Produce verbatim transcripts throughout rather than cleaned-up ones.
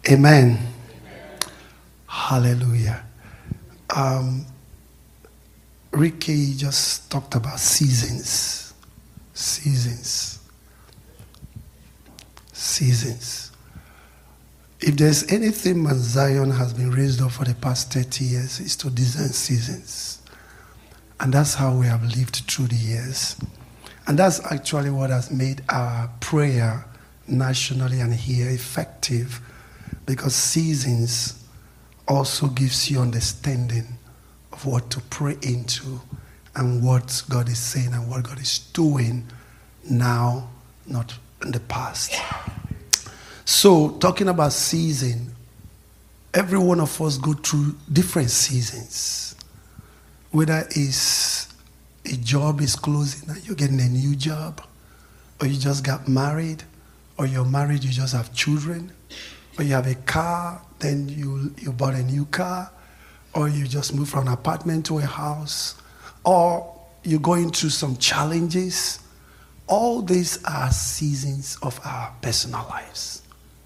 Amen. Hallelujah. Um, Ricky just talked about seasons. Seasons. Seasons. If there's anything Mount Zion has been raised up for the past thirty years, it's to design seasons. And that's how we have lived through the years. And that's actually what has made our prayer nationally and here effective, because seasons also gives you understanding of what to pray into and what God is saying and what God is doing now, not in the past. So, talking about season, every one of us go through different seasons. Whether it's a job is closing and you're getting a new job, or you just got married, or you're married, you just have children, or you have a car, then you, you bought a new car, or you just moved from an apartment to a house, or you're going through some challenges. All these are seasons of our personal lives.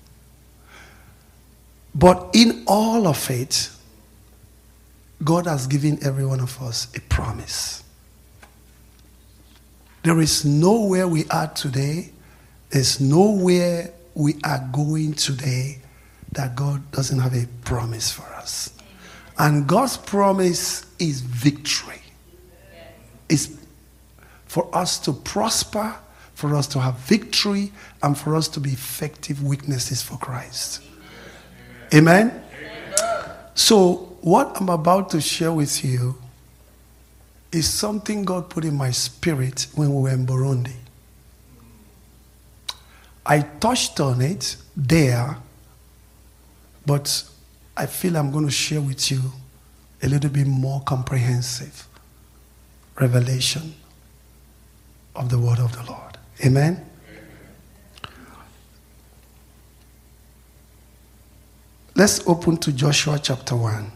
But in all of it, God has given every one of us a promise. There is nowhere we are today, there's nowhere we are going today that God doesn't have a promise for us. And God's promise is victory. It's for us to prosper, for us to have victory, and for us to be effective witnesses for Christ. Amen? Amen? So what I'm about to share with you is something God put in my spirit when we were in Burundi. I touched on it there, but I feel I'm going to share with you a little bit more comprehensive revelation of the word of the Lord. Amen? Let's open to Joshua chapter one.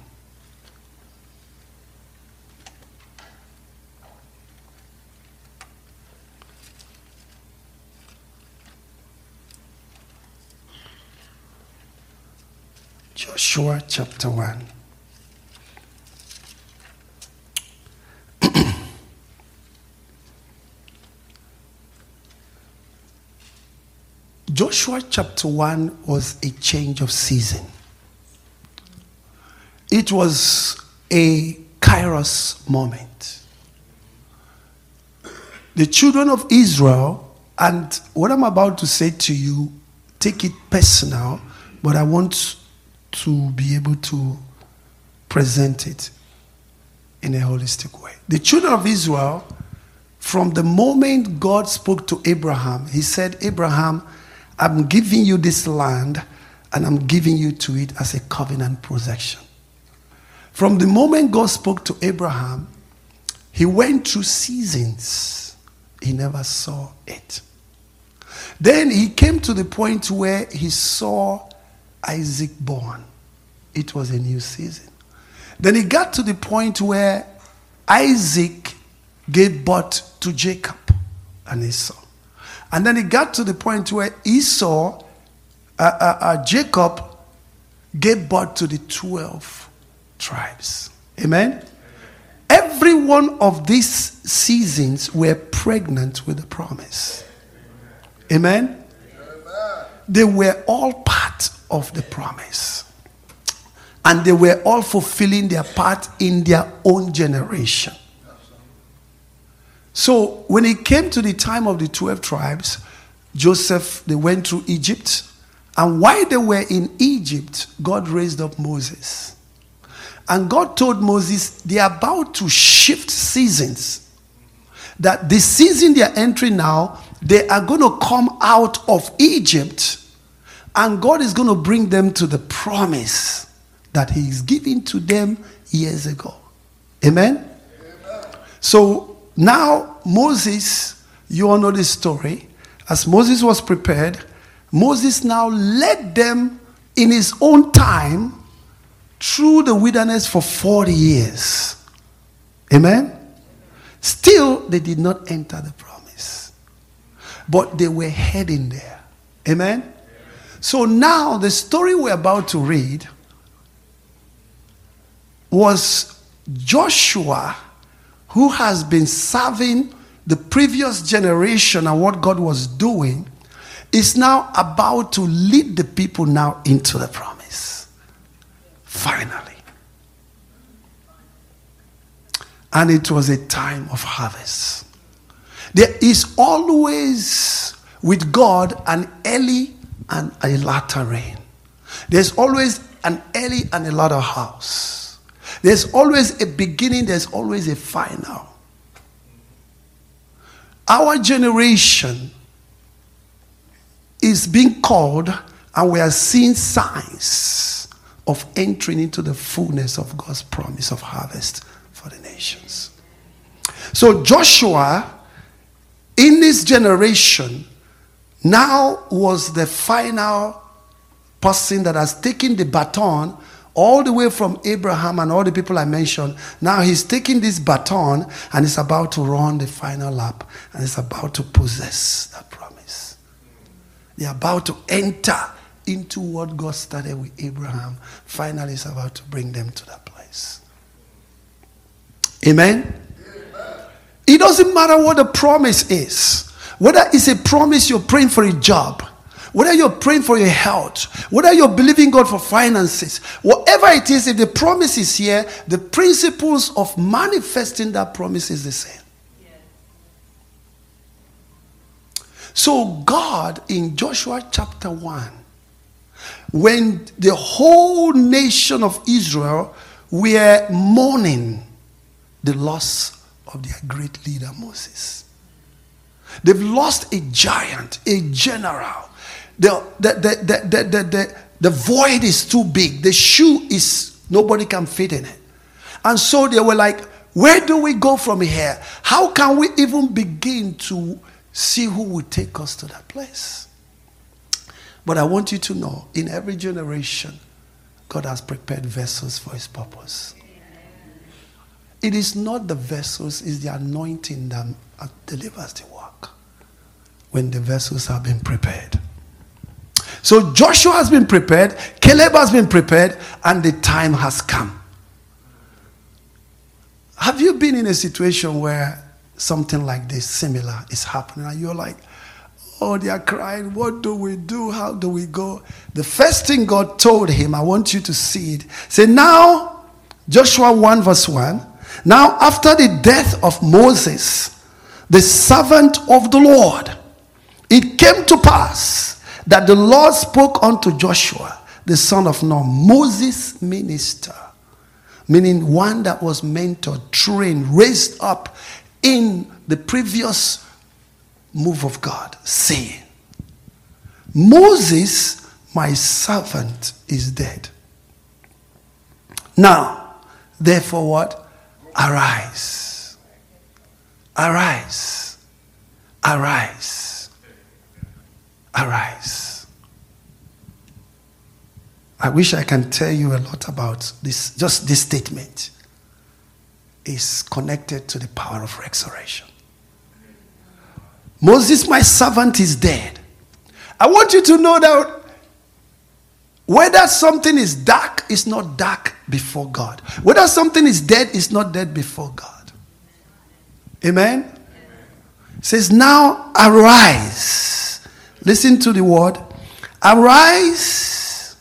Joshua chapter one. Joshua chapter one was a change of season. It was a kairos moment. The children of Israel, and what I'm about to say to you, take it personal, but I want to be able to present it in a holistic way. The children of Israel, from the moment God spoke to Abraham, he said, Abraham, I'm giving you this land and I'm giving you to it as a covenant possession. From the moment God spoke to Abraham, he went through seasons. He never saw it. Then he came to the point where he saw Isaac born. It was a new season. Then he got to the point where Isaac gave birth to Jacob and Esau. And then he got to the point where Esau, uh, uh, uh, Jacob, gave birth to the twelve tribes. Amen? Amen? Every one of these seasons were pregnant with the promise. Amen? Amen? They were all part of the promise. And they were all fulfilling their part in their own generation. So when it came to the time of the twelve tribes, Joseph, they went through Egypt. And while they were in Egypt, God raised up Moses. And God told Moses, they are about to shift seasons. That the season they are entering now, they are going to come out of Egypt. And God is going to bring them to the promise that he is giving to them years ago. Amen? Amen. So now Moses, you all know this story. As Moses was prepared, Moses now led them in his own time through the wilderness for forty years. Amen? Still, they did not enter the promise. But they were heading there. Amen? So now the story we're about to read was Joshua, who has been serving the previous generation and what God was doing, is now about to lead the people now into the promise. Finally. And it was a time of harvest. There is always with God an early and a latter rain. There's always an early and a latter house. There's always a beginning, there's always a final. Our generation is being called, and we are seeing signs of entering into the fullness of God's promise of harvest for the nations. So Joshua, in this generation, now was the final person that has taken the baton all the way from Abraham and all the people I mentioned. Now he's taking this baton and is about to run the final lap and is about to possess that promise. They're about to enter into what God started with Abraham. Finally, is about to bring them to that place. Amen? Amen? It doesn't matter what the promise is. Whether it's a promise you're praying for a job, whether you're praying for your health, whether you're believing God for finances, whatever it is, if the promise is here, the principles of manifesting that promise is the same. So God, in Joshua chapter one, when the whole nation of Israel were mourning the loss of their great leader Moses. They've lost a giant, a general. The, the, the, the, the, the, the, the void is too big. The shoe is, nobody can fit in it. And so they were like, where do we go from here? How can we even begin to see who will take us to that place? But I want you to know, in every generation, God has prepared vessels for his purpose. It is not the vessels, it's the anointing that delivers the work when the vessels have been prepared. So Joshua has been prepared, Caleb has been prepared, and the time has come. Have you been in a situation where something like this similar is happening and you're like, oh, they are crying, what do we do? How do we go? The first thing God told him, I want you to see it. Say, now, Joshua one verse one, now after the death of Moses, the servant of the Lord, it came to pass that the Lord spoke unto Joshua, the son of Nun, Moses' minister, meaning one that was mentored, trained, raised up in the previous move of God, saying, Moses, my servant, is dead. Now, therefore what? Arise. Arise. Arise. Arise. I wish I can tell you a lot about this. Just this statement is connected to the power of resurrection. Moses, my servant, is dead. I want you to know that whether something is dark, it's not dark before God. Whether something is dead, it's not dead before God. Amen? It says, now arise. Listen to the word. Arise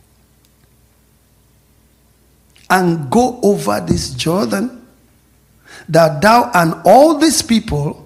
and go over this Jordan, that thou and all these people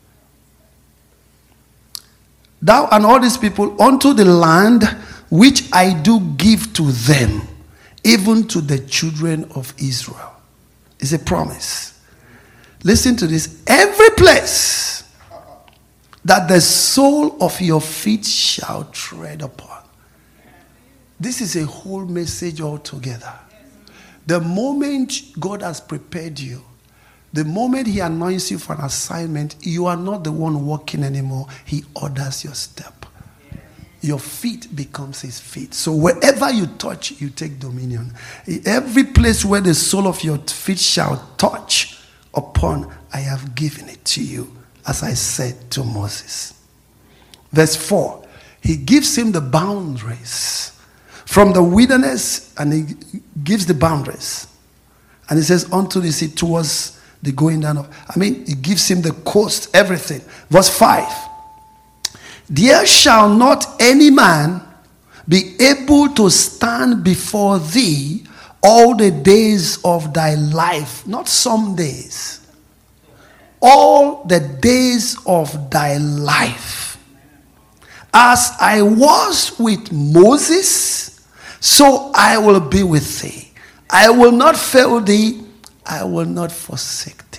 Thou and all these people unto the land which I do give to them, even to the children of Israel. It's a promise. Listen to this. Every place that the sole of your feet shall tread upon. This is a whole message altogether. The moment God has prepared you, the moment he anoints you for an assignment, you are not the one walking anymore. He orders your step. Your feet becomes his feet. So wherever you touch, you take dominion. Every place where the sole of your feet shall touch upon, I have given it to you, as I said to Moses. Verse four. He gives him the boundaries from the wilderness, and he gives the boundaries. And he says, unto the sea, towards the going down of, I mean, he gives him the coast, everything. Verse five. There shall not any man be able to stand before thee all the days of thy life. Not some days. All the days of thy life. As I was with Moses, so I will be with thee. I will not fail thee. I will not forsake thee.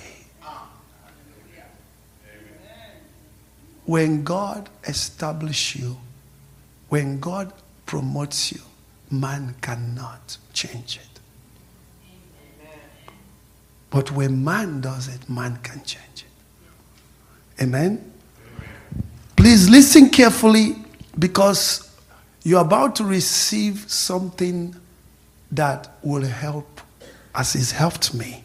When God establishes you, when God promotes you, man cannot change it. But when man does it, man can change it. Amen? Please listen carefully, because you're about to receive something that will help as it's helped me.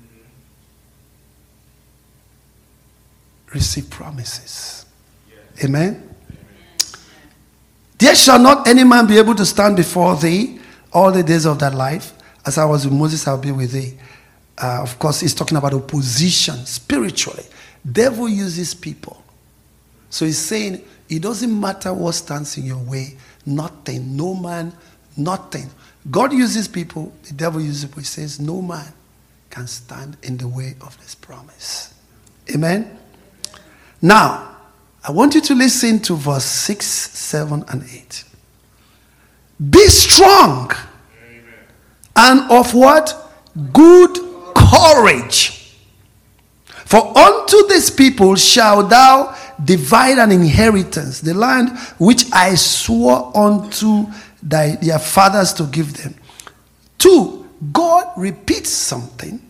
Receive promises. Amen? There shall not any man be able to stand before thee all the days of thy life. As I was with Moses, I'll be with thee. Uh, of course, he's talking about opposition spiritually. Devil uses people. So he's saying, it doesn't matter what stands in your way. Nothing. No man. Nothing. God uses people. The devil uses people. He says, no man can stand in the way of this promise. Amen? Now, I want you to listen to verse six, seven, and eight. Be strong. Amen. And of what? Good courage. For unto this people shalt thou divide an inheritance, the land which I swore unto thy, their fathers to give them. Two, God repeats something.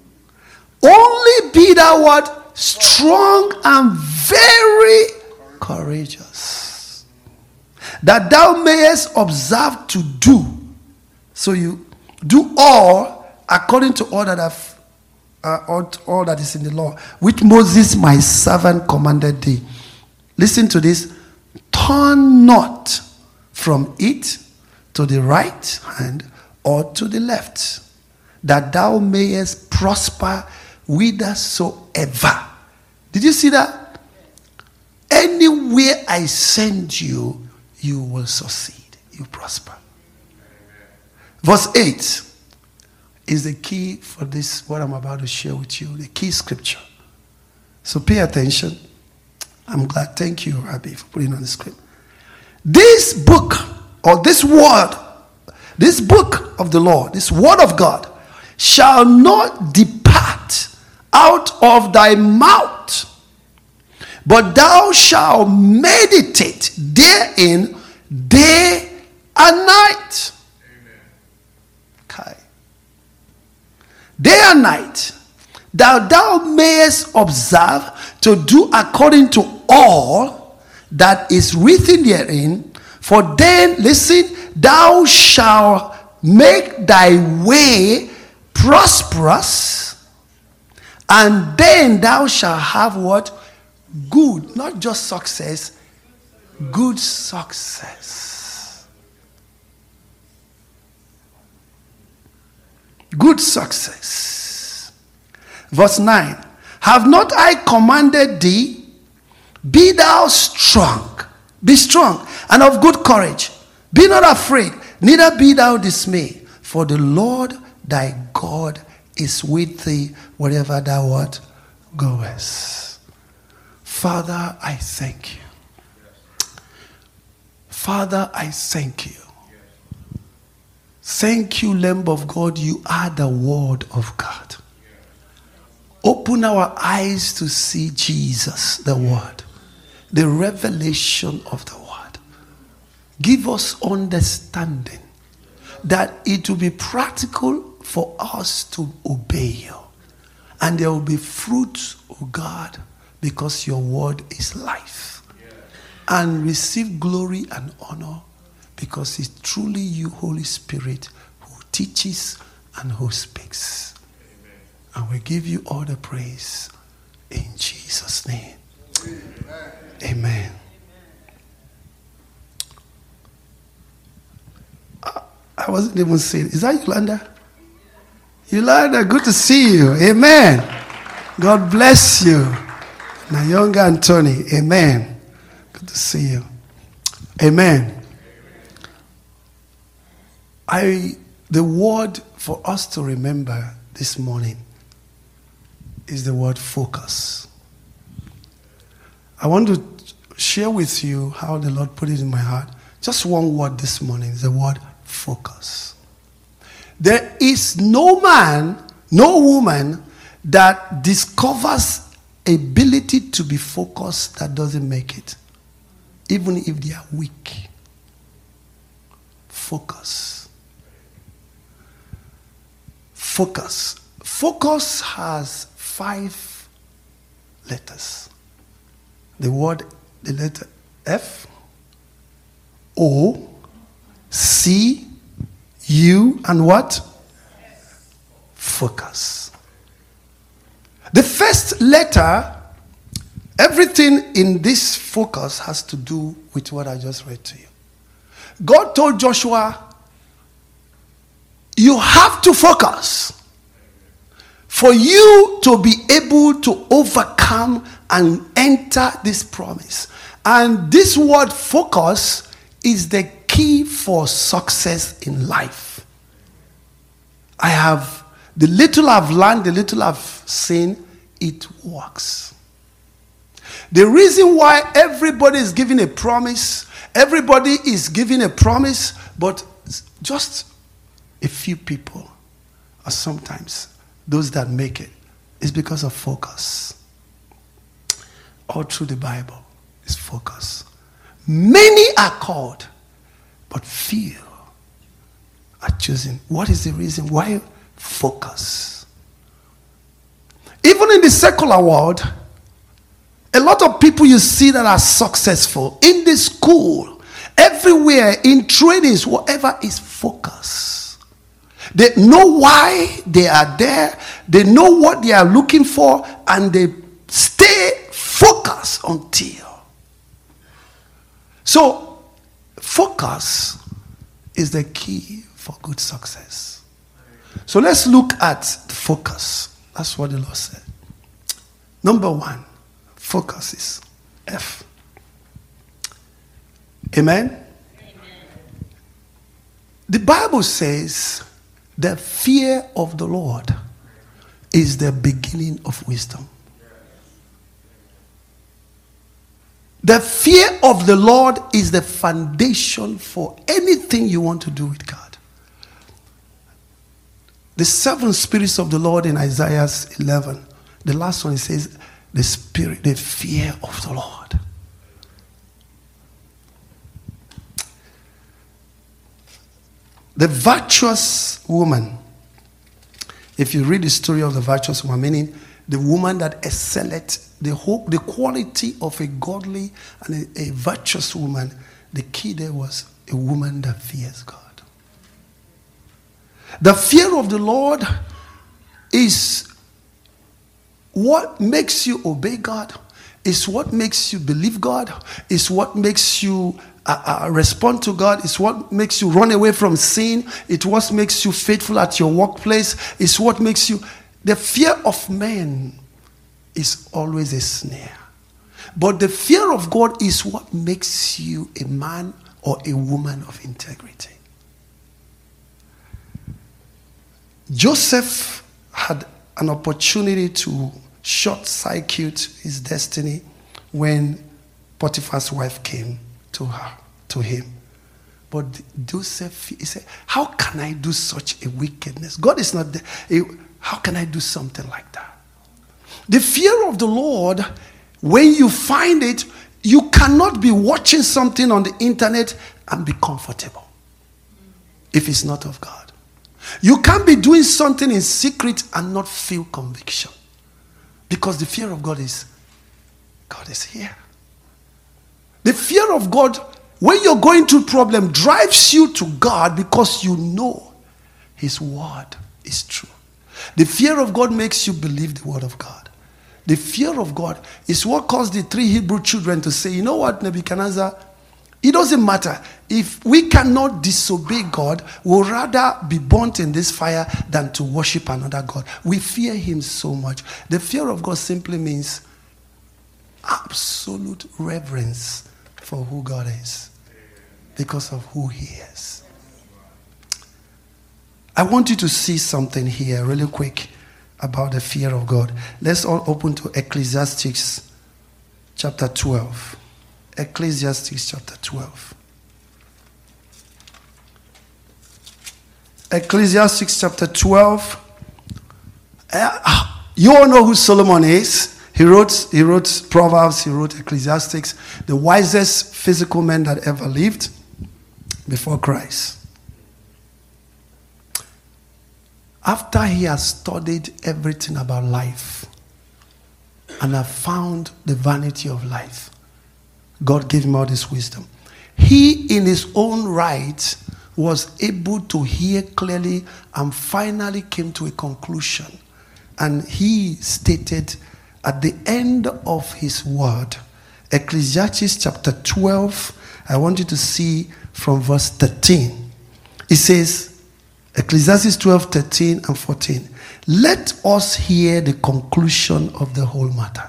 Only be thou what? Strong and very courageous, that thou mayest observe to do. So you do all according to all that I've, uh, all, all that is in the law, which Moses my servant commanded thee. Listen to this. Turn not from it to the right hand or to the left, that thou mayest prosper whithersoever. Did you see that? Anywhere I send you, you will succeed. You prosper. Verse eight is the key for this, what I'm about to share with you, the key scripture. So pay attention. I'm glad. Thank you, Rabbi, for putting on the screen. This book, or this word, this book of the Lord, this word of God, shall not depart out of thy mouth, but thou shalt meditate therein day and night. Amen. Okay. Day and night, that thou mayest observe to do according to all that is written therein. For then, listen, thou shalt make thy way prosperous, and then thou shalt have what? Good, not just success, good success. Good success. Verse nine. Have not I commanded thee? Be thou strong. Be strong and of good courage. Be not afraid, neither be thou dismayed. For the Lord thy God is with thee wherever thou what? Goest. Father, I thank you. Father, I thank you. Thank you, Lamb of God. You are the Word of God. Open our eyes to see Jesus, the Word, the revelation of the Word. Give us understanding that it will be practical for us to obey you. And there will be fruits, oh God, because your word is life. Yeah. And receive glory and honor because it's truly you, Holy Spirit, who teaches and who speaks. Amen. And we give you all the praise in Jesus' name. Amen. Amen. I wasn't even seeing. Is that Yolanda? Yolanda, good to see you. Amen. God bless you. Now, younger Anthony. Amen. Good to see you. Amen. I the word for us to remember this morning is the word focus. I want to share with you how the Lord put it in my heart. Just one word this morning is the word focus. There is no man, no woman that discovers ability to be focused that doesn't make it, even if they are weak. Focus. Focus. Focus has five letters. The word, the letter F, O, C, U, and what? Focus. The first letter, everything in this focus has to do with what I just read to you. God told Joshua, you have to focus for you to be able to overcome and enter this promise. And this word focus is the key for success in life. I have, the little I've learned, the little I've seen, it works. The reason why everybody is giving a promise, everybody is giving a promise, but just a few people are sometimes those that make it, is because of focus. All through the Bible is focus. Many are called, but few are chosen. What is the reason why? Focus. Even in the secular world, a lot of people you see that are successful in the school, everywhere, in trainings, whatever, is focus. They know why they are there, they know what they are looking for, and they stay focused until. So, focus is the key for good success. So let's look at focus. That's what the Lord said. Number one, focus is F. Amen? Amen. The Bible says the fear of the Lord is the beginning of wisdom. The fear of the Lord is the foundation for anything you want to do with God. The seven spirits of the Lord in Isaiah eleven, the last one, it says, the spirit, the fear of the Lord. The virtuous woman, if you read the story of the virtuous woman, meaning the woman that excelled, the hope, the quality of a godly and a, a virtuous woman, the key there was a woman that fears God. The fear of the Lord is what makes you obey God, is what makes you believe God, is what makes you uh, uh, respond to God, is what makes you run away from sin, it's what makes you faithful at your workplace, it's what makes you... The fear of man is always a snare. But the fear of God is what makes you a man or a woman of integrity. Joseph had an opportunity to short-circuit his destiny when Potiphar's wife came to her, to him. But Joseph, he said, how can I do such a wickedness? God is not there. How can I do something like that? The fear of the Lord, when you find it, you cannot be watching something on the internet and be comfortable if it's not of God. You can't be doing something in secret and not feel conviction. Because the fear of God is, God is here. The fear of God, when you're going through problem, drives you to God because you know His word is true. The fear of God makes you believe the word of God. The fear of God is what caused the three Hebrew children to say, you know what, Nebuchadnezzar, It doesn't matter. If we cannot disobey God, we'll rather be burnt in this fire than to worship another God. We fear him so much. The fear of God simply means absolute reverence for who God is because of who he is. I want you to see something here really quick about the fear of God. Let's all open to Ecclesiastes chapter twelve. Ecclesiastes chapter twelve. Ecclesiastes chapter twelve. Uh, you all know who Solomon is. He wrote, he wrote Proverbs, he wrote Ecclesiastes, the wisest physical man that ever lived before Christ. After he has studied everything about life and have found the vanity of life, God gave him all this wisdom. He, in his own right, was able to hear clearly and finally came to a conclusion. And he stated at the end of his word, Ecclesiastes chapter twelve, I want you to see from verse thirteen. It says, Ecclesiastes twelve, thirteen and fourteen. Let us hear the conclusion of the whole matter.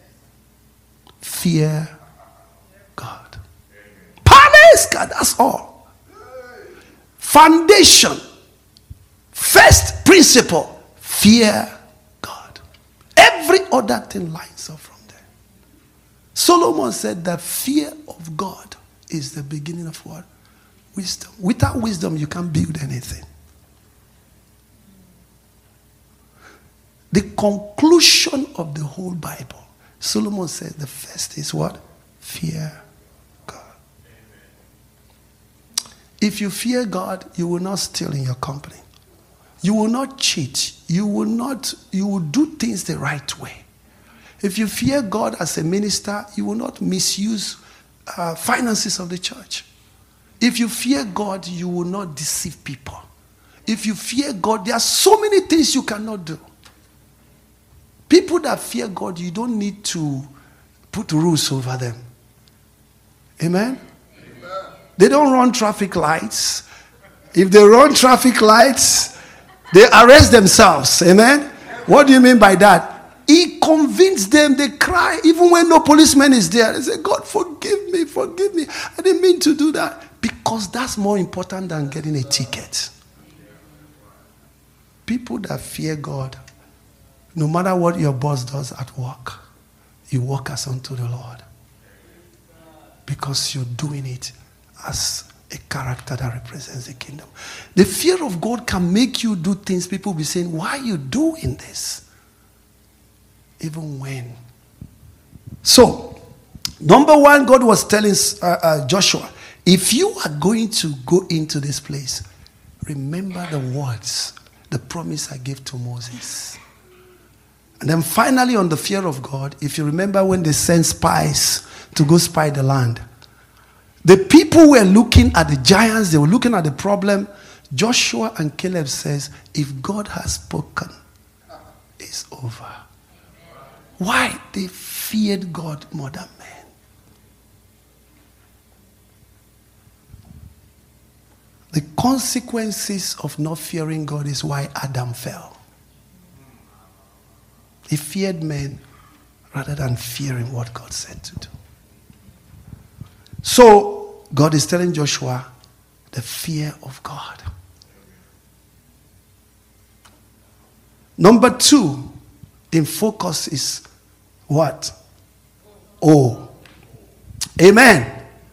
Fear God. Praise God, that's all. Foundation. First principle. Fear God. Every other thing lines up from there. Solomon said that fear of God is the beginning of what? Wisdom. Without wisdom, you can't build anything. The conclusion of the whole Bible, Solomon says the first is what? Fear God. If you fear God, you will not steal in your company. You will not cheat. You will not, you will do things the right way. If you fear God as a minister, you will not misuse uh, finances of the church. If you fear God, you will not deceive people. If you fear God, there are so many things you cannot do. People that fear God, you don't need to put rules over them. Amen? Amen. They don't run traffic lights. If they run traffic lights, they arrest themselves. Amen? What do you mean by that? He convinced them, they cry, even when no policeman is there. They say, God, forgive me, forgive me. I didn't mean to do that. Because that's more important than getting a ticket. People that fear God, no matter what your boss does at work, you work as unto the Lord. Because you're doing it as a character that represents the kingdom. The fear of God can make you do things people will be saying, why are you doing this? Even when. So, number one, God was telling uh, uh, Joshua, if you are going to go into this place, remember the words, the promise I gave to Moses. And then finally on the fear of God, if you remember when they sent spies to go spy the land, the people were looking at the giants, they were looking at the problem. Joshua and Caleb says, if God has spoken, it's over. Why? They feared God more than men. The consequences of not fearing God is why Adam fell. He feared men rather than fearing what God said to do. So, God is telling Joshua the fear of God. Number two in focus is what? O. Amen.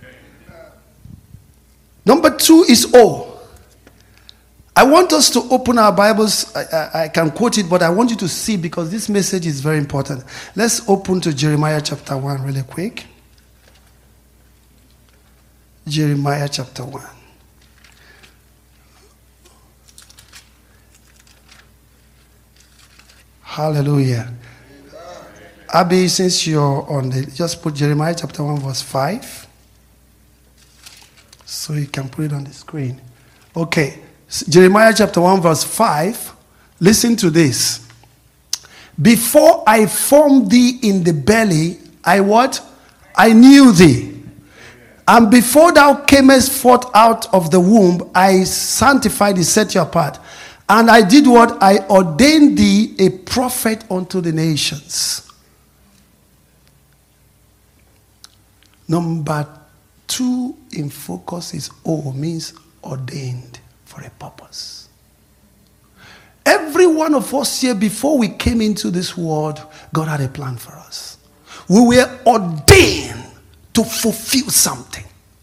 Number two is O. I want us to open our Bibles. I, I, I can quote it, but I want you to see because this message is very important. Let's open to Jeremiah chapter one really quick. Jeremiah chapter one. Hallelujah. Abby, since you're on the, just put Jeremiah chapter one verse five. So you can put it on the screen. Okay. Jeremiah chapter one verse five. Listen to this. Before I formed thee in the belly, I what? I knew thee. And before thou camest forth out of the womb, I sanctified thee, set you apart. And I did what? I ordained thee a prophet unto the nations. Number two in focus is O, means ordained for a purpose. Every one of us here, before we came into this world, God had a plan for us. We were ordained to fulfill something.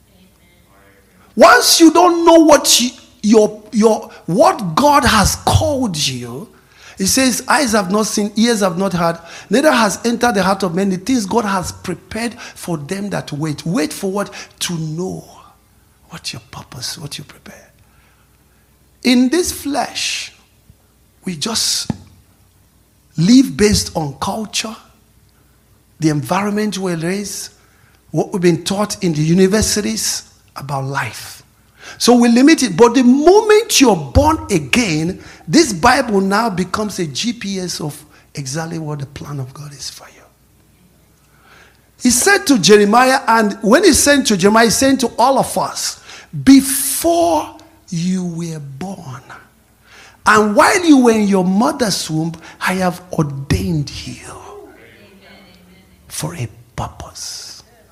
Once you don't know what you, your your what God has called you, He says, eyes have not seen, ears have not heard, neither has entered the heart of men the things God has prepared for them that wait. Wait for what? To know what your purpose, what you prepare. In this flesh, we just live based on culture, the environment we're raised, what we've been taught in the universities about life. So we limit it. But the moment you're born again, this Bible now becomes a G P S of exactly what the plan of God is for you. He said to Jeremiah, and when he sent to Jeremiah, he sent to all of us, before you were born, and while you were in your mother's womb, I have ordained you for a purpose.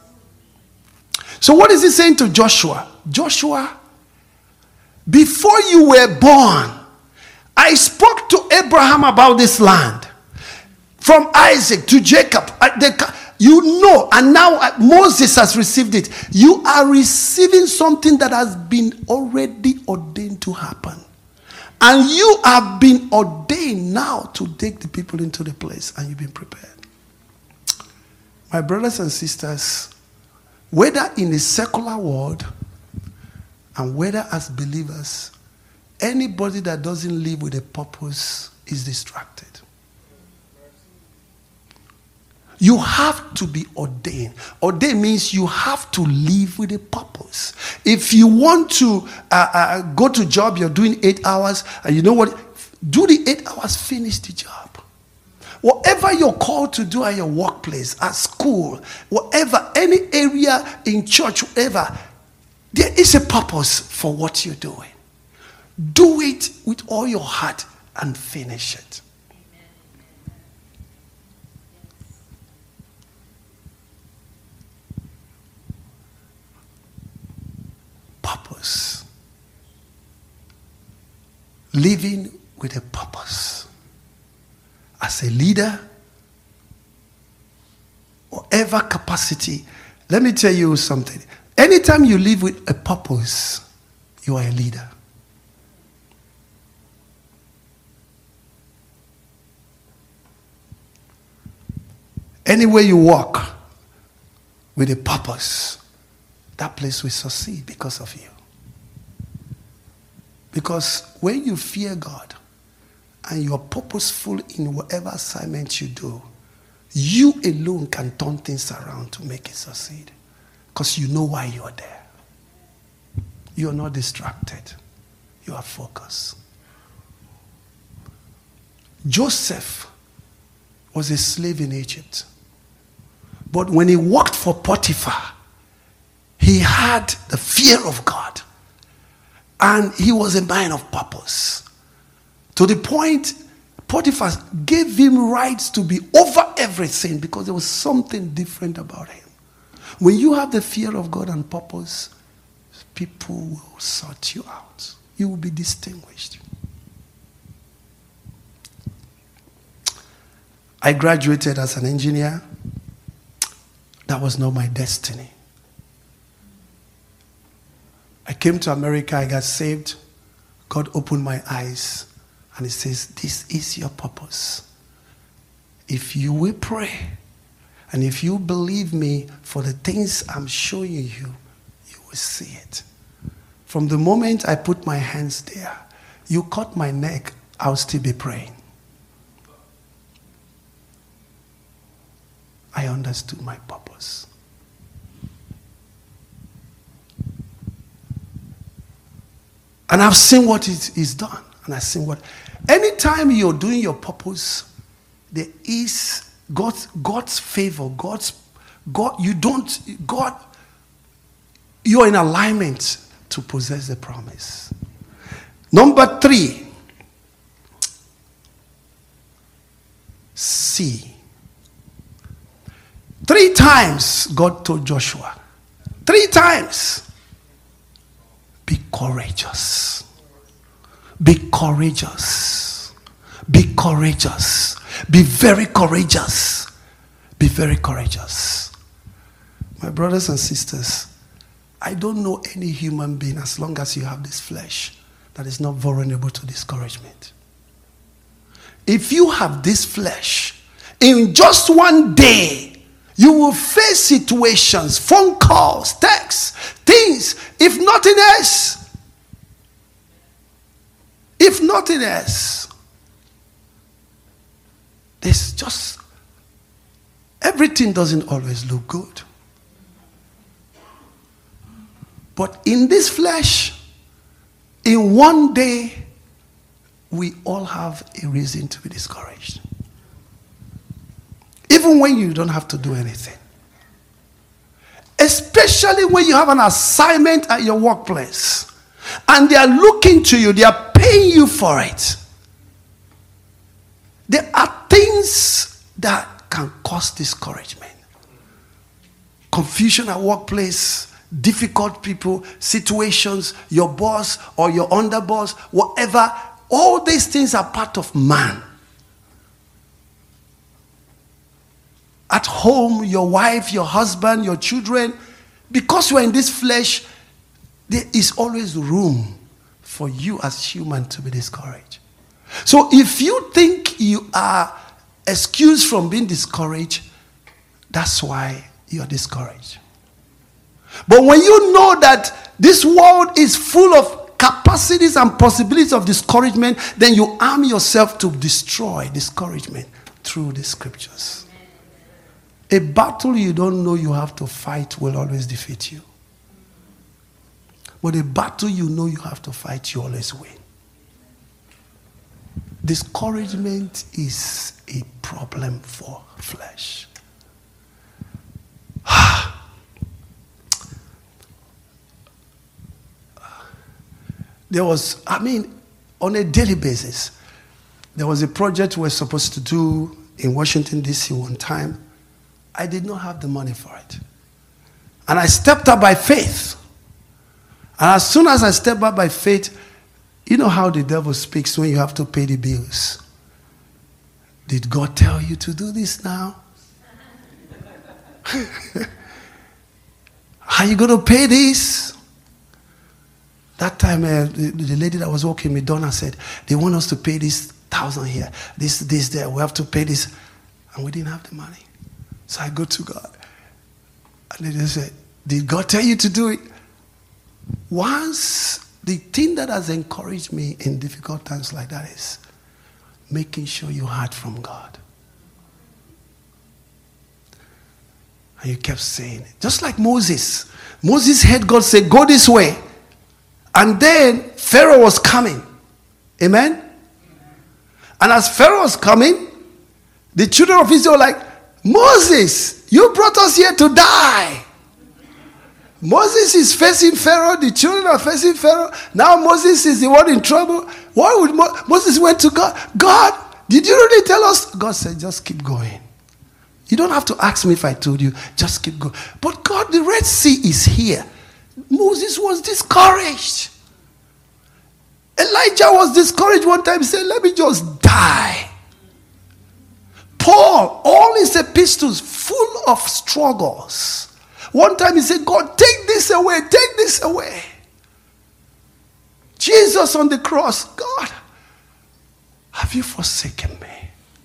So what is he saying to Joshua? Joshua, before you were born, I spoke to Abraham about this land. From Isaac to Jacob. You know, and now Moses has received it. You are receiving something that has been already ordained to happen. And you have been ordained now to take the people into the place, and you've been prepared. My brothers and sisters, whether in the secular world and whether as believers, anybody that doesn't live with a purpose is distracted. You have to be ordained. Ordained means you have to live with a purpose. If you want to uh, uh, go to job, you're doing eight hours, and you know what? Do the eight hours, finish the job. Whatever you're called to do at your workplace, at school, whatever, any area in church, whatever, there is a purpose for what you're doing. Do it with all your heart and finish it. Purpose. Living with a purpose. As a leader, whatever capacity, let me tell you something. Anytime you live with a purpose, you are a leader. Anywhere you walk with a purpose, that place will succeed because of you. Because when you fear God and you are purposeful in whatever assignment you do, you alone can turn things around to make it succeed. Because you know why you are there. You are not distracted. You are focused. Joseph was a slave in Egypt. But when he worked for Potiphar, he had the fear of God. And he was a man of purpose. To the point, Potiphar gave him rights to be over everything because there was something different about him. When you have the fear of God and purpose, people will sort you out. You will be distinguished. I graduated as an engineer. That was not my destiny. I came to America, I got saved. God opened my eyes and He says, this is your purpose. If you will pray and if you believe me for the things I'm showing you, you will see it. From the moment I put my hands there, you cut my neck, I'll still be praying. I understood my purpose. And I've seen what it is done. And I've seen what... Anytime you're doing your purpose, there is God's, God's favor. God's... God, you don't... God... you're in alignment to possess the promise. Number three, see. Three times God told Joshua, three times, be courageous. Be courageous. Be courageous. Be very courageous. Be very courageous. My brothers and sisters, I don't know any human being, as long as you have this flesh, that is not vulnerable to discouragement. If you have this flesh, in just one day, you will face situations, phone calls, texts, things, if nothing else. If nothing else. There's just, everything doesn't always look good. But in this flesh, in one day, we all have a reason to be discouraged. Even when you don't have to do anything. Especially when you have an assignment at your workplace. And they are looking to you, they are paying you for it. There are things that can cause discouragement. Confusion at workplace, difficult people, situations, your boss or your underboss, whatever. All these things are part of man. At home, your wife, your husband, your children, because you are in this flesh, there is always room for you as human to be discouraged. So if you think you are excused from being discouraged, that's why you are discouraged. But when you know that this world is full of capacities and possibilities of discouragement, then you arm yourself to destroy discouragement through the scriptures. A battle you don't know you have to fight will always defeat you. But a battle you know you have to fight, you always win. Discouragement is a problem for flesh. There was, I mean, on a daily basis, there was a project we were supposed to do in Washington, D C one time. I did not have the money for it. And I stepped up by faith. And as soon as I stepped up by faith, you know how the devil speaks when you have to pay the bills. Did God tell you to do this now? Are you going to pay this? That time, uh, the, the lady that was working with Donna said, they want us to pay this thousand here, this, this there. We have to pay this. And we didn't have the money. So I go to God. And they just said, did God tell you to do it? Once, the thing that has encouraged me in difficult times like that is making sure you heard from God. And you kept saying it. Just like Moses. Moses heard God say, go this way. And then Pharaoh was coming. Amen? And as Pharaoh was coming, the children of Israel were like, Moses, you brought us here to die. Moses is facing Pharaoh. The children are facing Pharaoh. Now Moses is the one in trouble. Why would Mo- Moses went to God? God, did you really tell us? God said, just keep going. You don't have to ask me if I told you. Just keep going. But God, the Red Sea is here. Moses was discouraged. Elijah was discouraged one time. He said, let me just die. Paul, all his epistles full of struggles. One time he said, God, take this away, take this away. Jesus on the cross, God, have you forsaken me?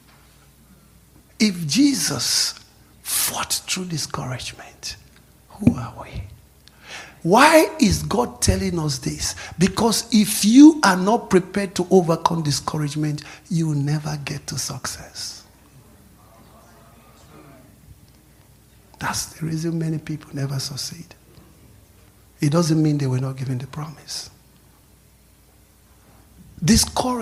If Jesus fought through discouragement, who are we? Why is God telling us this? Because if you are not prepared to overcome discouragement, you will never get to success. That's the reason many people never succeed. It doesn't mean they were not given the promise.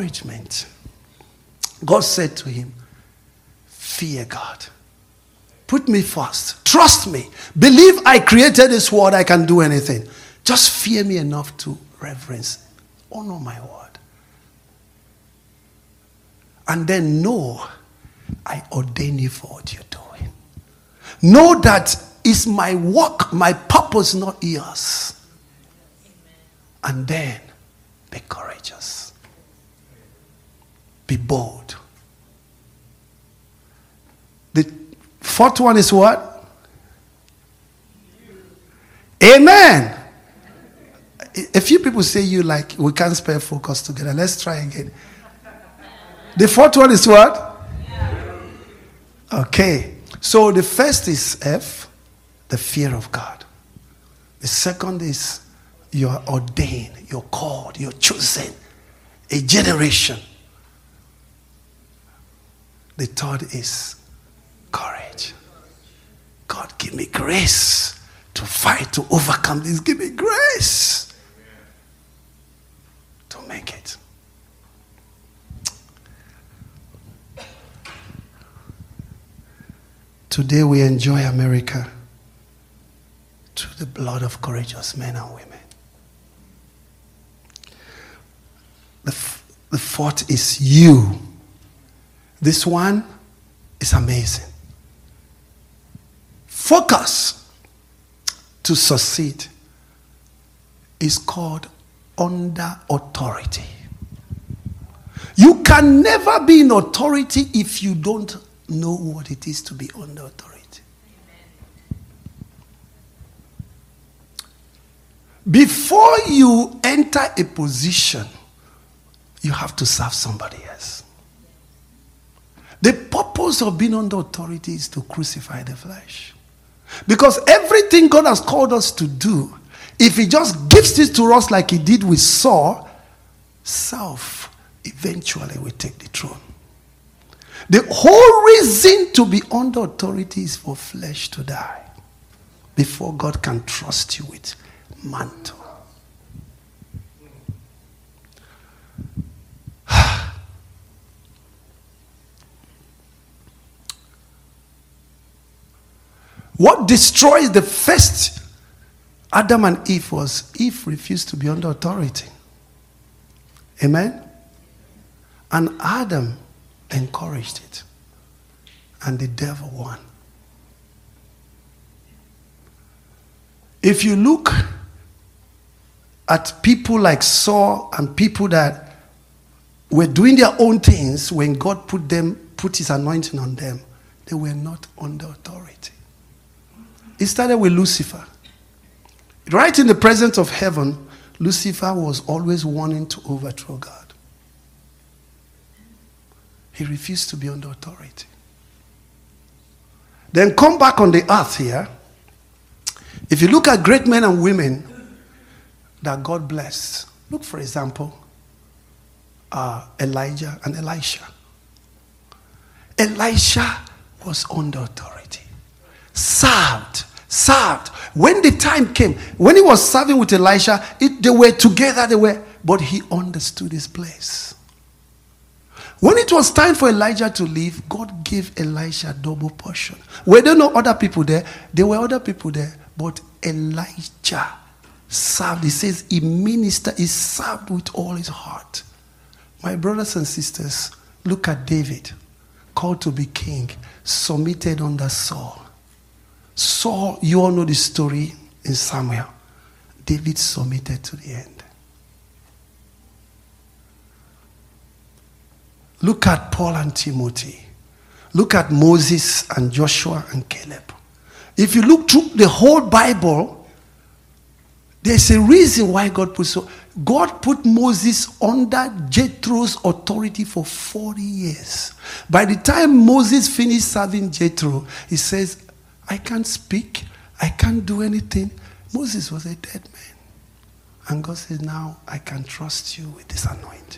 Discouragement. God said to him, fear God. Put me first. Trust me. Believe I created this world. I can do anything. Just fear me enough to reverence. Honor my word. And then know I ordain you for what you're doing. Know that it's my work, my purpose, not yours. And then be courageous. Be bold. The fourth one is what? Amen. A few people say you like, we can't spell focus together. Let's try again. The fourth one is what? Okay. So the first is F, the fear of God. The second is you're ordained, you're called, you're chosen. A generation. The third is courage. God, give me grace to fight, to overcome this. Give me grace to make it. Today we enjoy America through the blood of courageous men and women. The, f- the fourth is you. This one is amazing. Focus to succeed is called under authority. You can never be in authority if you don't know what it is to be under authority. Before you enter a position, you have to serve somebody else. The purpose of being under authority is to crucify the flesh. Because everything God has called us to do, if he just gives it to us like he did with Saul, self eventually will take the throne. The whole reason to be under authority is for flesh to die before God can trust you with mantle. What destroys the first Adam and Eve was Eve refused to be under authority. Amen? And Adam encouraged it. And the devil won. If you look at people like Saul and people that were doing their own things when God put them, put his anointing on them, they were not under authority. It started with Lucifer. Right in the presence of heaven, Lucifer was always wanting to overthrow God. He refused to be under authority. Then come back on the earth here. If you look at great men and women that God blessed, look for example, uh, Elijah and Elisha. Elisha was under authority. Served, served. When the time came, when he was serving with Elisha, it, they were together, they were, but he understood his place. When it was time for Elijah to leave, God gave Elisha a double portion. Were there no other people there? There were other people there, but Elijah served. He says he ministered, he served with all his heart. My brothers and sisters, look at David, called to be king, submitted under Saul. Saul, you all know the story in Samuel. David submitted to the end. Look at Paul and Timothy. Look at Moses and Joshua and Caleb. If you look through the whole Bible, there's a reason why God put so. God put Moses under Jethro's authority for forty years. By the time Moses finished serving Jethro, he says, I can't speak. I can't do anything. Moses was a dead man. And God says, now I can trust you with this anointing.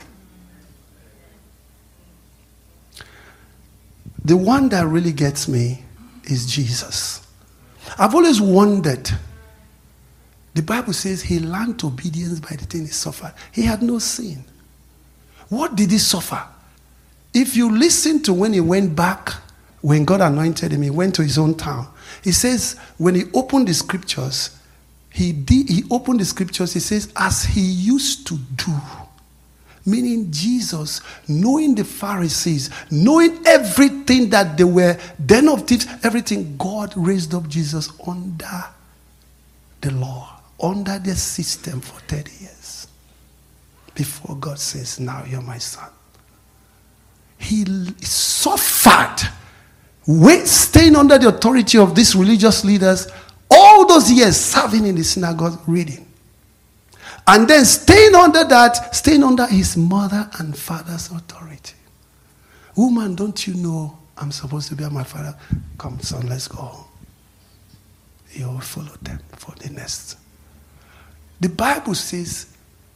The one that really gets me is Jesus. I've always wondered. The Bible says he learned obedience by the thing he suffered. He had no sin. What did he suffer? If you listen to when he went back when God anointed him, he went to his own town. He says, when he opened the scriptures, he did, he opened the scriptures, he says, as he used to do. Meaning Jesus, knowing the Pharisees, knowing everything that they were, den of thieves, everything, God raised up Jesus under the law, under the system for thirty years. Before God says, now you're my son. He suffered, staying under the authority of these religious leaders, all those years serving in the synagogue, reading. And then staying under that, staying under his mother and father's authority. Woman, don't you know I'm supposed to be at my father? Come, son, let's go home. You will follow them for the next. The Bible says,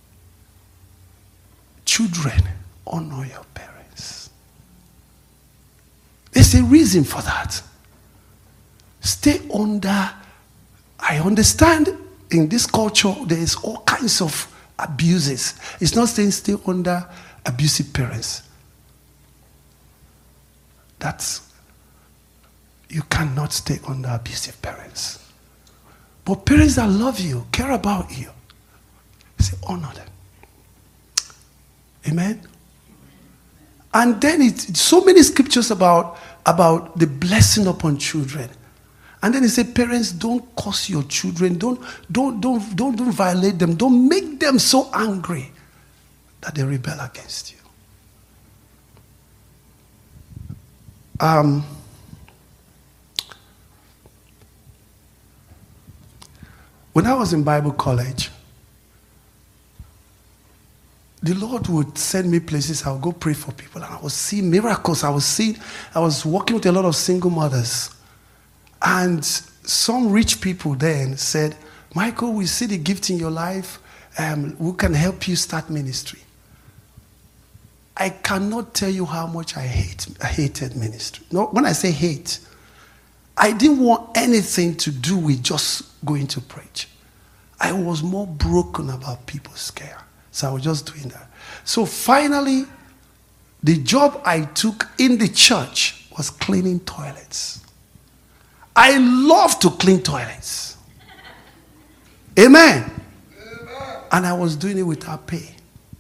children, honor your parents. There's a reason for that. Stay under. I understand in this culture there is all kinds of abuses. It's not saying stay under abusive parents. That's, you cannot stay under abusive parents. But parents that love you, care about you, say honor them. Amen. And then it's so many scriptures about, about the blessing upon children. And then he said, parents, don't curse your children. Don't, don't, don't, don't, don't violate them. Don't make them so angry that they rebel against you. Um, when I was in Bible college, the Lord would send me places. I would go pray for people, and I would see miracles. I was seeing, I was working with a lot of single mothers. And some rich people then said, Michael, we see the gift in your life. Um, we can help you start ministry. I cannot tell you how much I hate, I hated ministry. No, when I say hate, I didn't want anything to do with just going to preach. I was more broken about people's care. So I was just doing that. So finally, the job I took in the church was cleaning toilets. I love to clean toilets. Amen. Amen. And I was doing it without pay.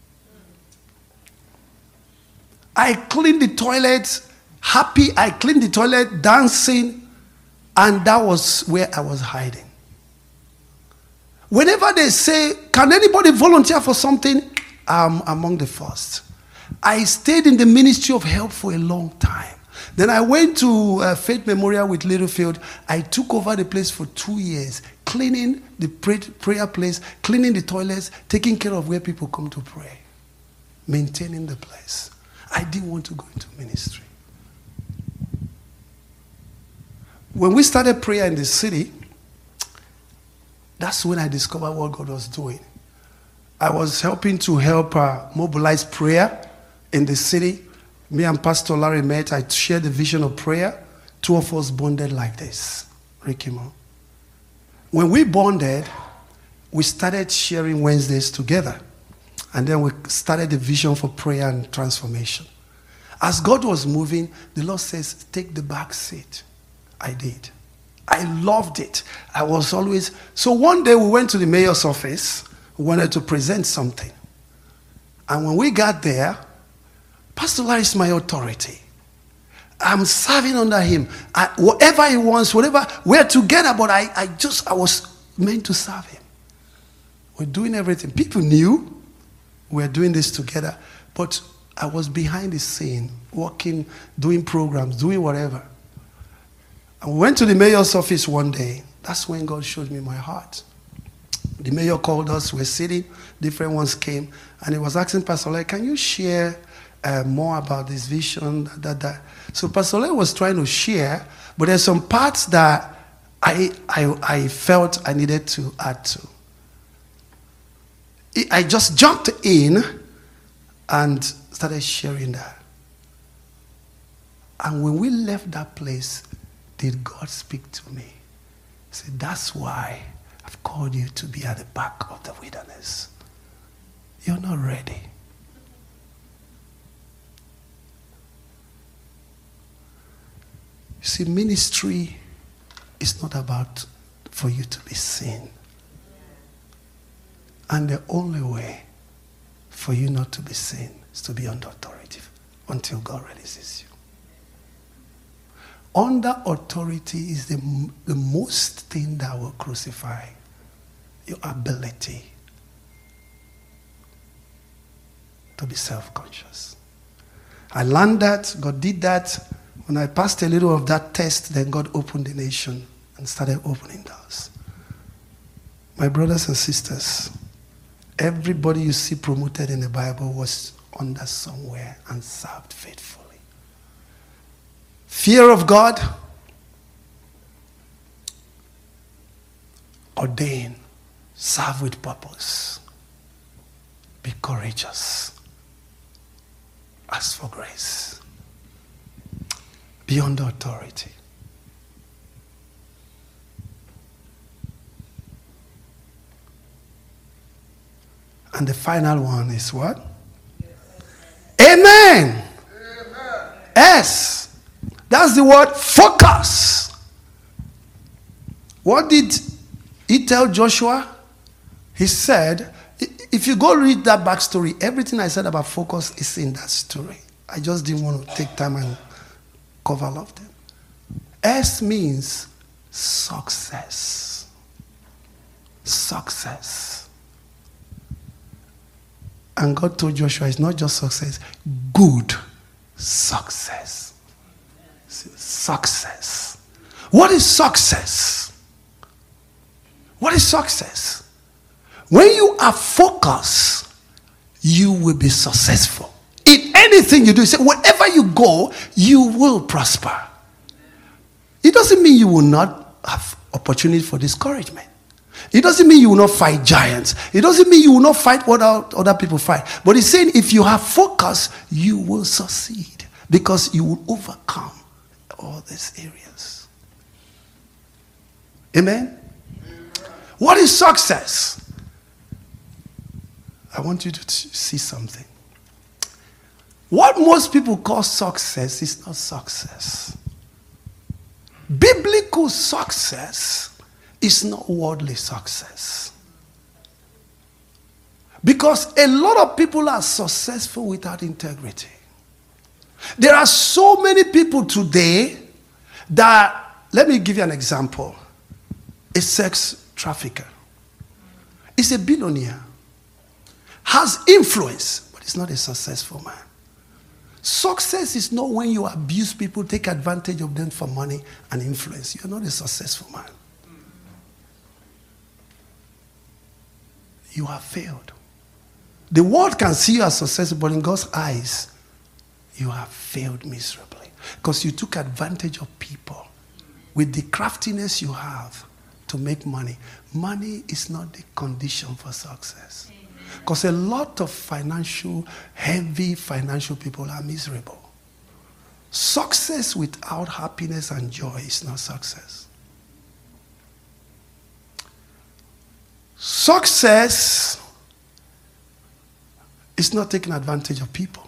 I cleaned the toilet, happy. I cleaned the toilet, dancing. And that was where I was hiding. Whenever they say, can anybody volunteer for something? I'm among the first. I stayed in the ministry of help for a long time. Then I went to uh, Faith Memorial with Littlefield. I took over the place for two years, cleaning the pray- prayer place, cleaning the toilets, taking care of where people come to pray, maintaining the place. I didn't want to go into ministry. When we started prayer in the city, that's when I discovered what God was doing. I was helping to help uh, mobilize prayer in the city. Me and Pastor Larry met. I shared the vision of prayer. Two of us bonded like this. Ricky Mo. When we bonded, we started sharing Wednesdays together. And then we started the vision for prayer and transformation. As God was moving, the Lord says, take the back seat. I did. I loved it. I was always... So one day we went to the mayor's office. We wanted to present something. And when we got there, Pastor Larry is my authority. I'm serving under him. I, whatever he wants, whatever, we're together, but I, I just, I was meant to serve him. We're doing everything. People knew we're doing this together, but I was behind the scene, working, doing programs, doing whatever. And we went to the mayor's office one day. That's when God showed me my heart. The mayor called us, we're sitting, different ones came, and he was asking Pastor Larry, can you share Uh, more about this vision, that, that. So Pastor Larry was trying to share, but there's some parts that I, I, I felt I needed to add to. I just jumped in and started sharing that. And when we left that place, did God speak to me? He said, that's why I've called you to be at the back of the wilderness. You're not ready. You see, ministry is not about for you to be seen. And the only way for you not to be seen is to be under authority until God releases you. Under authority is the, the most thing that will crucify your ability to be self-conscious. I learned that, God did that. When I passed a little of that test, then God opened the nation and started opening doors. My brothers and sisters, everybody you see promoted in the Bible was under somewhere and served faithfully. Fear of God, ordain, serve with purpose, be courageous, ask for grace, be under authority. And the final one is what? Yes. Amen. Amen. S. That's the word focus. What did he tell Joshua? He said, if you go read that backstory, everything I said about focus is in that story. I just didn't want to take time and cover all of them. S means success. Success. And God told Joshua, it's not just success, good success. Success. What is success? What is success? When you are focused, you will be successful. In anything you do, say, wherever you go, you will prosper. It doesn't mean you will not have opportunity for discouragement. It doesn't mean you will not fight giants. It doesn't mean you will not fight what other people fight. But it's saying if you have focus, you will succeed because you will overcome all these areas. Amen? Amen? What is success? I want you to t- see something. What most people call success is not success. Biblical success is not worldly success. Because a lot of people are successful without integrity. There are so many people today that, let me give you an example. A sex trafficker. Is a billionaire. Has influence, but is not a successful man. Success is not when you abuse people, take advantage of them for money and influence. You're not a successful man. You have failed. The world can see you as successful, but in God's eyes, you have failed miserably because you took advantage of people with the craftiness you have to make money. Money is not the condition for success because a lot of financial, heavy financial people are miserable. Success without happiness and joy is not success. Success is not taking advantage of people.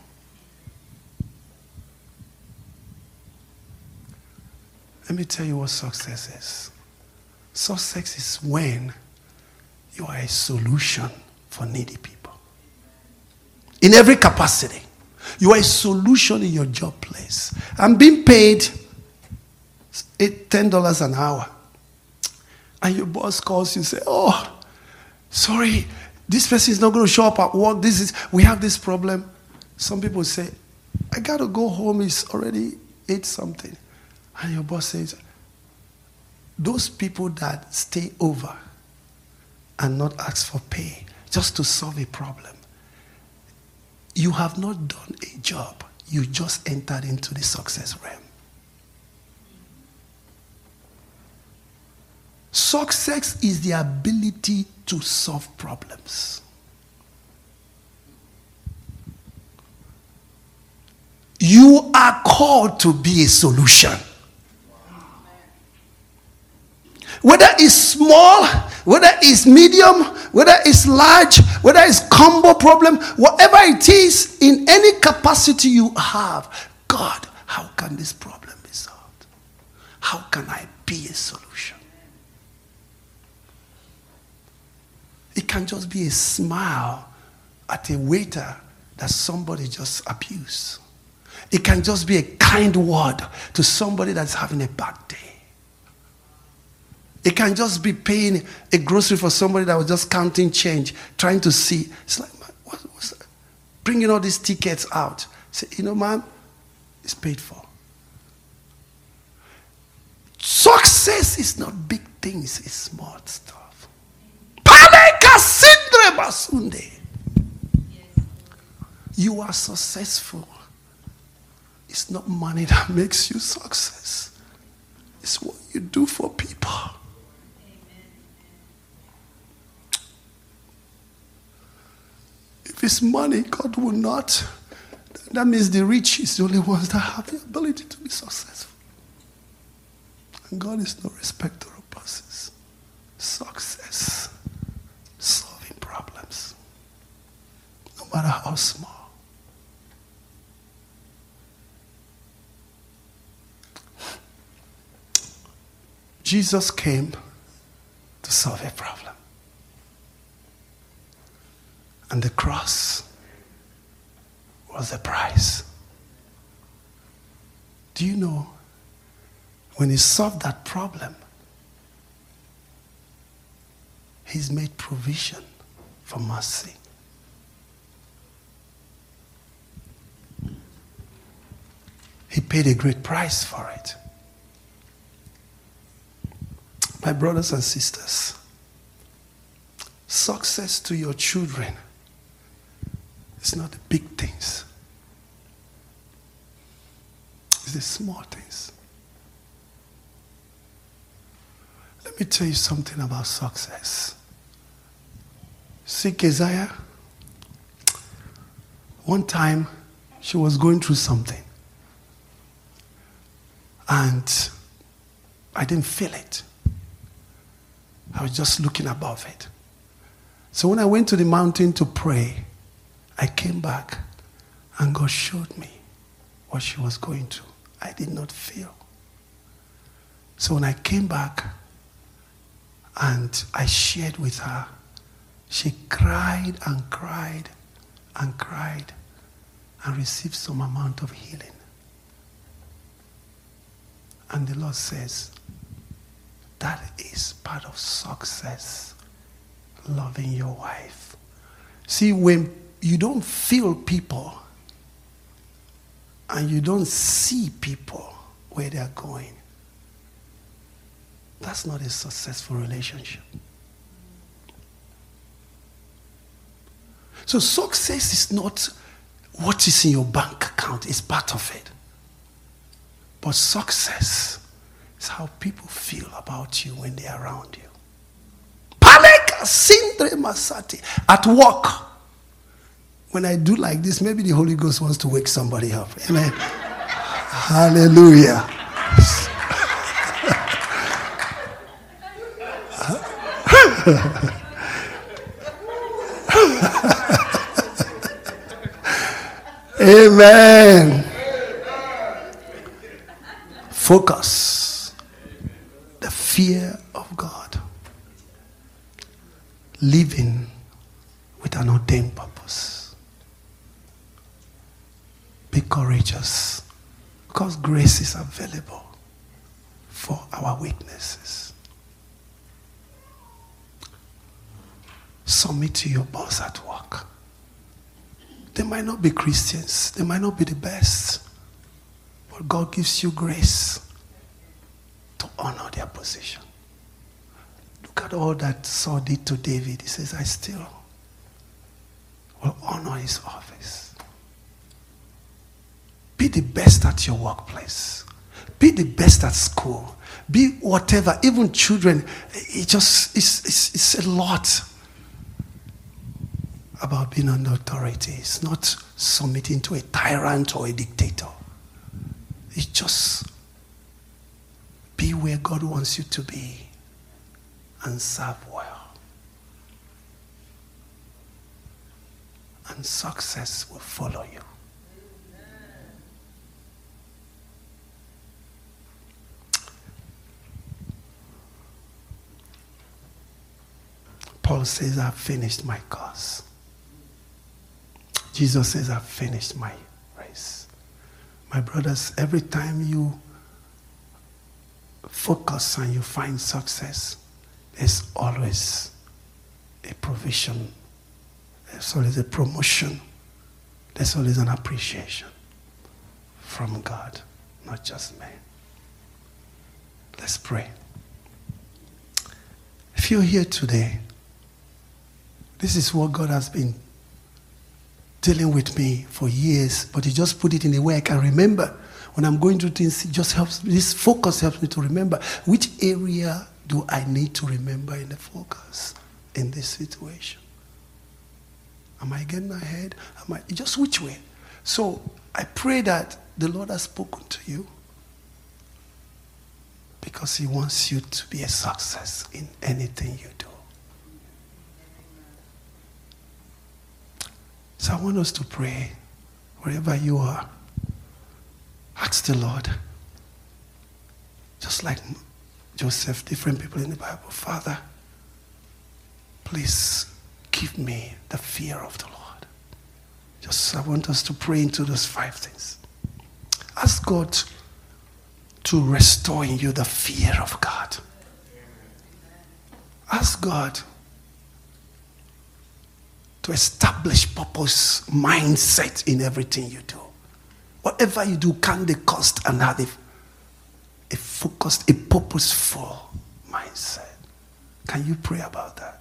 Let me tell you what success is. Success is when you are a solution for needy people. In every capacity. You are a solution in your job place. I'm being paid eight, ten dollars an hour. And your boss calls you and says, oh, sorry, this person is not going to show up at work. This is, we have this problem. Some people say, I got to go home. It's already eight something. And your boss says, those people that stay over and not ask for pay just to solve a problem, you have not done a job. You just entered into the success realm. Success is the ability to solve problems. You are called to be a solution. Whether it's small, whether it's medium, whether it's large, whether it's combo problem, whatever it is, in any capacity you have, God, how can this problem be solved? How can I be a solution? It can just be a smile at a waiter that somebody just abused. It can just be a kind word to somebody that's having a bad day. It can just be paying a grocery for somebody that was just counting change, trying to see. It's like, what, what's that? Bringing all these tickets out. Say, you know, ma'am, it's paid for. Success is not big things, it's small stuff. Paleka sindre basunde. You are successful. It's not money that makes you success. It's what you do for people. If it's money, God will not. That means the rich is the only ones that have the ability to be successful. And God is no respecter of persons. Success, solving problems, no matter how small. Jesus came to solve a problem. And the cross was the price. Do you know, when he solved that problem, he's made provision for mercy. He paid a great price for it. My brothers and sisters, success to your children is not the big things. It's the small things. Let me tell you something about success. See Keziah? One time, she was going through something. And I didn't feel it. I was just looking above it. So when I went to the mountain to pray, I came back and God showed me what she was going through. I did not feel. So when I came back and I shared with her, she cried and cried and cried and received some amount of healing. And the Lord says, that is part of success, loving your wife. See, when you don't feel people and you don't see people where they're going, that's not a successful relationship. So success is not what is in your bank account, it's part of it. But success is how people feel about you when they're around you. Paleka sindre masati. At work, when I do like this, maybe the Holy Ghost wants to wake somebody up. Amen. Hallelujah. Amen. Focus. The fear of God. Living with an ordained purpose. Be courageous. Because grace is available for our weaknesses. Submit to your boss at work. They might not be Christians. They might not be the best. But God gives you grace to honor their position. Look at all that Saul did to David. He says, I still will honor his office. Be the best at your workplace. Be the best at school. Be whatever. Even children, it just it's, it's, it's a lot about being under authority. It's not submitting to a tyrant or a dictator. It's just be where God wants you to be and serve well. And success will follow you. Paul says, I've finished my course. Jesus says, I've finished my race. My brothers, every time you focus and you find success, there's always a provision. There's always a promotion. There's always an appreciation from God, not just man. Let's pray. If you're here today, this is what God has been dealing with me for years, but He just put it in a way I can remember. When I'm going through things, it just helps, this focus helps me to remember. Which area do I need to remember in the focus in this situation? Am I getting ahead? Am I, just which way? So I pray that the Lord has spoken to you because He wants you to be a success in anything you do. So I want us to pray wherever you are. Ask the Lord, just like Joseph, different people in the Bible, Father, please give me the fear of the Lord. Just, I want us to pray into those five things. Ask God to restore in you the fear of God. Ask God to establish purpose, mindset in everything you do. Whatever you do, can they cost and have a, a focused, a purposeful mindset? Can you pray about that?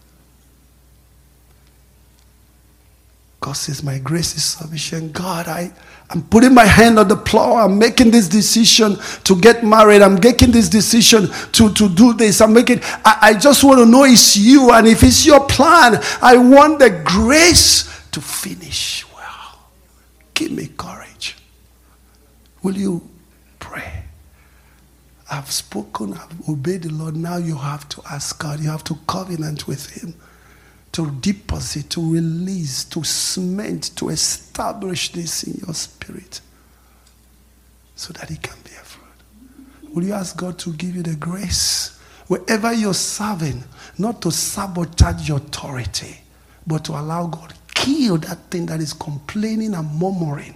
God says, my grace is sufficient. God, I, I'm putting my hand on the plow. I'm making this decision to get married. I'm making this decision to, to do this. I'm making, I, I just want to know it's you. And if it's your plan, I want the grace to finish well. Give me courage. Will you pray? I've spoken, I've obeyed the Lord. Now you have to ask God. You have to covenant with Him. To deposit, to release, to cement, to establish this in your spirit so that it can be a fruit. Will you ask God to give you the grace wherever you're serving, not to sabotage your authority, but to allow God to kill that thing that is complaining and murmuring,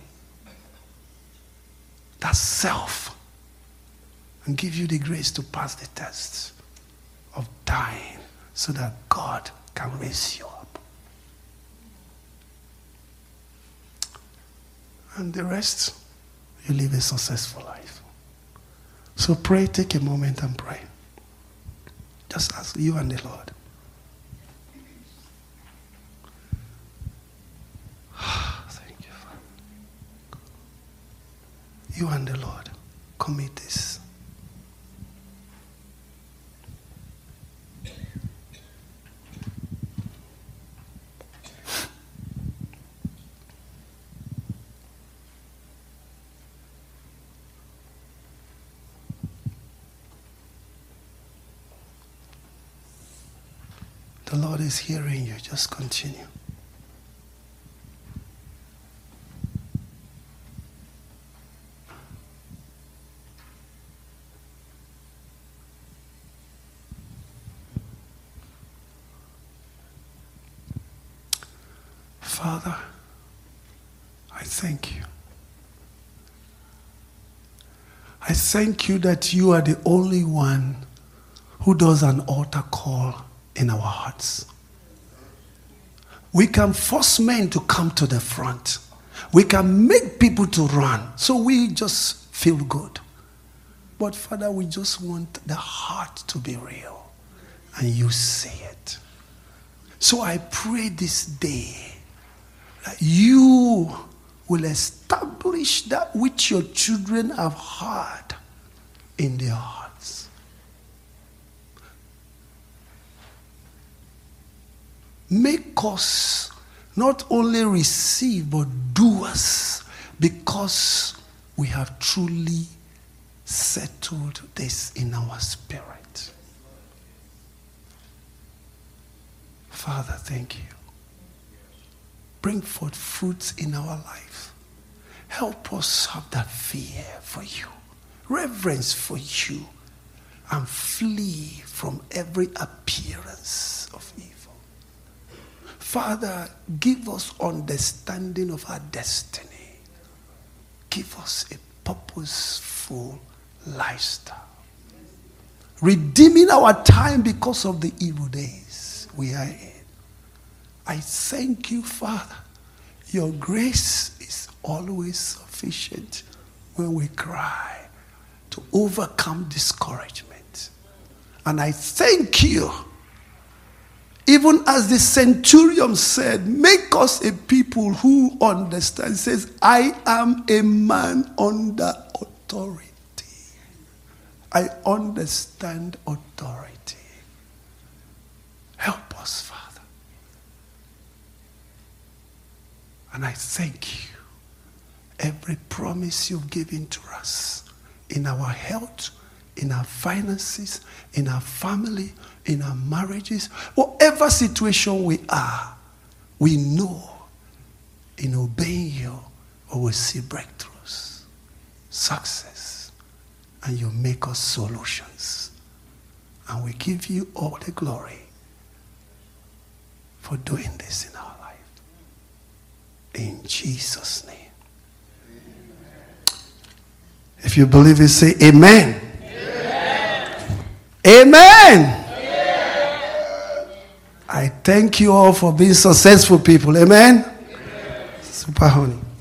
that self, and give you the grace to pass the test of dying so that God can raise you up. And the rest, you live a successful life. So pray, take a moment and pray. Just ask you and the Lord. Thank you, Father. You and the Lord, commit this. The Lord is hearing you. Just continue. Father, I thank you. I thank you that you are the only one who does an altar call in our hearts. We can force men to come to the front. We can make people to run. So we just feel good. But Father, we just want the heart to be real. And you see it. So I pray this day that you will establish that which your children have heard in their hearts. Make us not only receive but doers, because we have truly settled this in our spirit. Father, thank you. Bring forth fruits in our life. Help us have that fear for you, reverence for you, and flee from every appearance of evil. Father, give us understanding of our destiny. Give us a purposeful lifestyle. Redeeming our time because of the evil days we are in. I thank you, Father. Your grace is always sufficient when we cry to overcome discouragement. And I thank you, even as the centurion said, make us a people who understand. It says, I am a man under authority. I understand authority. Help us, Father. And I thank you. Every promise you've given to us in our health, in our finances, in our family, in our marriages, whatever situation we are, we know in obeying you, we will see breakthroughs, success, and you make us solutions. And we give you all the glory for doing this in our life. In Jesus' name. If you believe it, say amen. Amen. Amen. Amen. I thank you all for being successful people. Amen. Amen. Super honey.